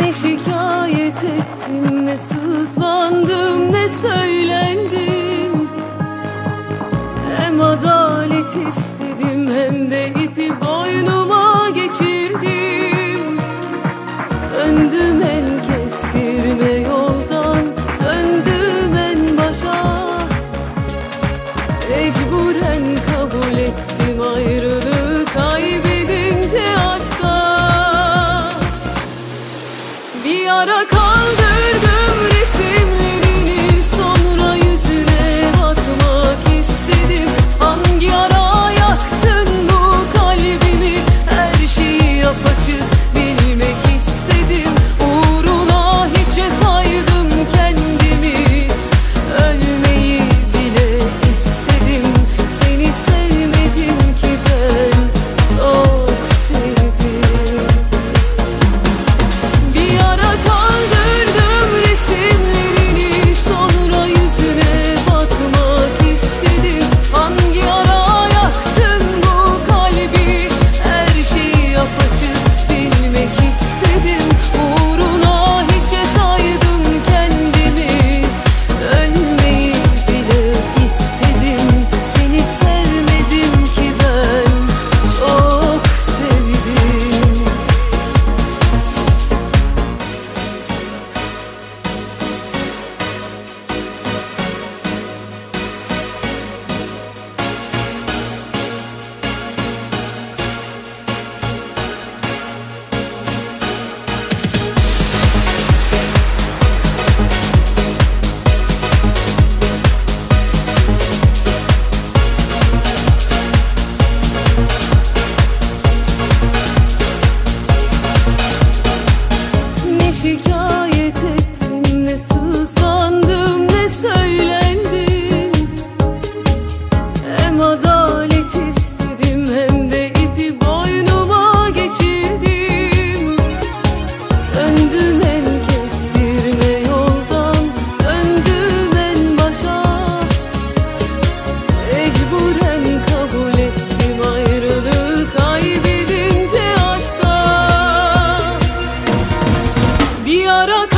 Ne şikayet ettim, ne sızlandım, ne söylendim. Hem adalet istedim, hem de ipi boynuma geçirdim. Döndüm en kestirme yoldan, döndüm en başa. Mecburen kabul ettim ayrılığı, kaybedince aşka. Bir ara kaldırdım resimlerini, sonra yüzüne bakmak istedim. Hangi ara yaktın bu kalbimi, her şeyi apaçık bilmek istedim. Uğruna hiçe saydım kendimi, ölmeyi bile istedim. Seni sevmedim ki ben, çok sevdim. Bir ara kaldırdım resimlerini, sonra yüzüne bakmak istedim. Hangi ara yaktın bu kalbi, her şeyi apaçık bilmek istedim. Uğruna hiçe saydım kendimi, ölmeyi bile istedim. Seni sevmedim ki ben, çok sevdim. Ne şikayet ettim, ne sızlandım, ne söylendim. Hem adalet istedim, hem de ipi boynuma geçirdim. Döndüm en kestirme yoldan, döndüm en başa. Mecburen kabul ettim ayrılığı, kaybedince aşka. Bir ara